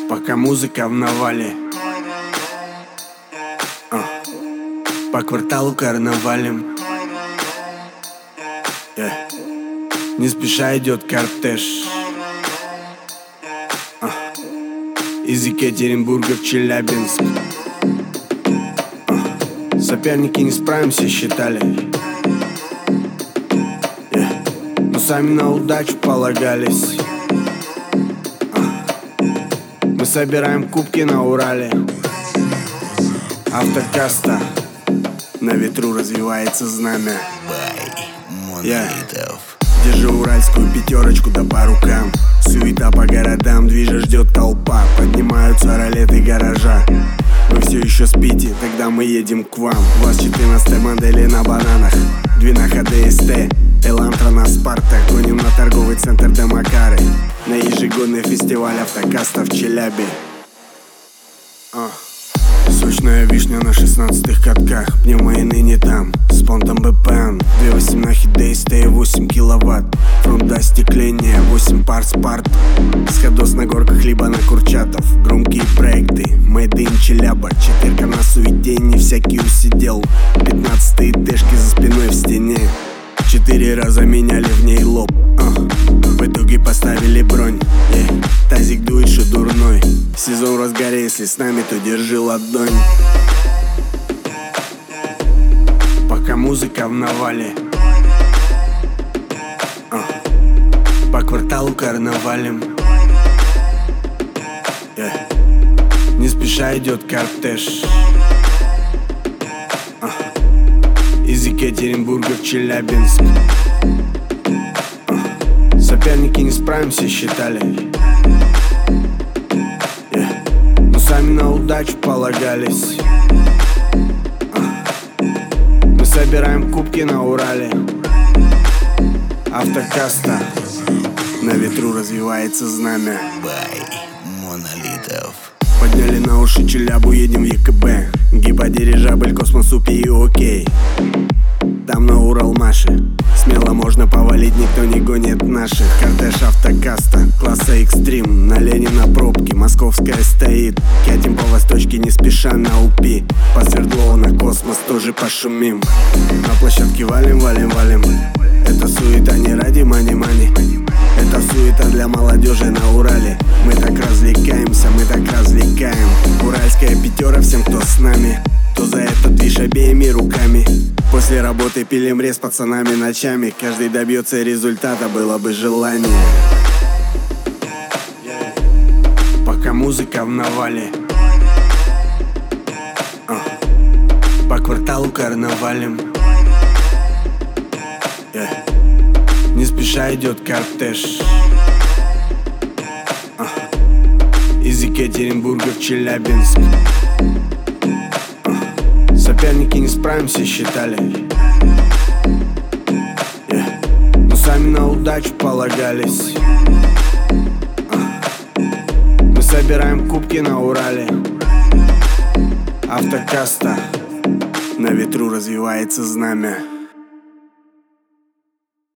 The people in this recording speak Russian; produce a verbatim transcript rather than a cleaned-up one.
Пока музыка в навале, а. По кварталу карнавалем, yeah. Не спеша идет кортеж, а. Из Екатеринбурга в Челябинск, а. Соперники не справимся, считали, yeah. Но сами на удачу полагались. Мы собираем кубки на Урале. Автокаста, на ветру развивается знамя. Я держу уральскую пятерочку да по рукам. Суета по городам, движа ждет толпа. Поднимаются ролеты гаража. Вы все еще спите, тогда мы едем к вам. ВАЗ четырнадцатой модели на бананах, Двинах АДСТ, Элантра на Спарта. Гоним на торговый центр до Макары, на ежегодный фестиваль Автокаста в Челябе. а. Сочная вишня на шестнадцатых катках, пневмо и ныне там, с понтом БПН. Две восемнахи ДСТ и восемь киловатт. Фронт до остекления, восемь пар спарт. Сходос на горках, либо на Курчатов. Громкие проекты, Made in Челяба. Четырка на суете, не всякий усидел. Пятнадцатые тэшки за спиной в стене. Четыре раза меняли в ней лоб, а. В итоге поставили бронь, yeah. Тазик дует, что дурной. Сезон в разгаре, если с нами, то держи ладонь. Пока музыка в навале, а. По кварталу карнавалем, yeah. Не спеша идет кортеж, а. Из Екатеринбурга в Челябинск, а. Соперники не справимся, считали, yeah. Но сами на удачу полагались, а. Мы собираем кубки на Урале. Автокаста, на ветру развивается знамя. Бай Монолитов. Подняли на уши Челябу, едем в ЕКБ. Гиподирижабль, космос, УПИ и окей. Там на Урал наши. Смело можно повалить, никто не гонит наших. Кортеж Автокаста, класса экстрим. На Ленина пробки, московская стоит. Катим по восточке, не спеша на УПИ. По Свердлову на космос тоже пошумим. На площадке валим, валим, валим. Это суета не ради мани-мани. Это суета для молодежи на Урале. Мы так развлекаемся, мы так развлекаем. Уральская пятера всем, кто с нами. То за этот движ обеими руками. После работы пилим рез пацанами ночами. Каждый добьется результата, было бы желание. Пока музыка в навале, а. По кварталу карнавалем, yeah. Не спеша идет кортеж, а. Из Екатеринбурга в Челябинск, а. Соперники не справимся, считали, yeah. Но сами на удачу полагались, а. Мы собираем кубки на Урале. Автокаста, на ветру развивается знамя.